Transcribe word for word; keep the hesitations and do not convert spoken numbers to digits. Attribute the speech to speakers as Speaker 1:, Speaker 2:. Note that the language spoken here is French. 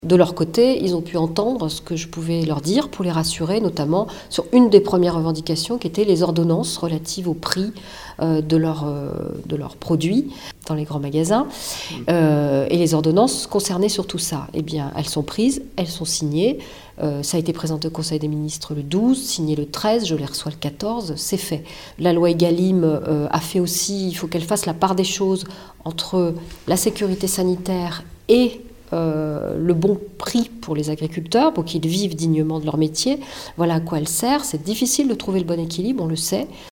Speaker 1: De leur côté, ils ont pu entendre ce que je pouvais leur dire pour les rassurer, notamment sur une des premières revendications qui étaient les ordonnances relatives au prix euh, de, leur, euh, de leurs produits dans les grands magasins. Euh, et les ordonnances concernaient surtout ça. Eh bien, elles sont prises, elles sont signées. Euh, ça a été présenté au Conseil des ministres le douze, signé le treize, je les reçois le quatorze, c'est fait. La loi Egalim euh, a fait aussi, il faut qu'elle fasse la part des choses entre la sécurité sanitaire et Euh, le bon prix pour les agriculteurs, pour qu'ils vivent dignement de leur métier. Voilà à quoi elle sert. C'est difficile de trouver le bon équilibre, on le sait.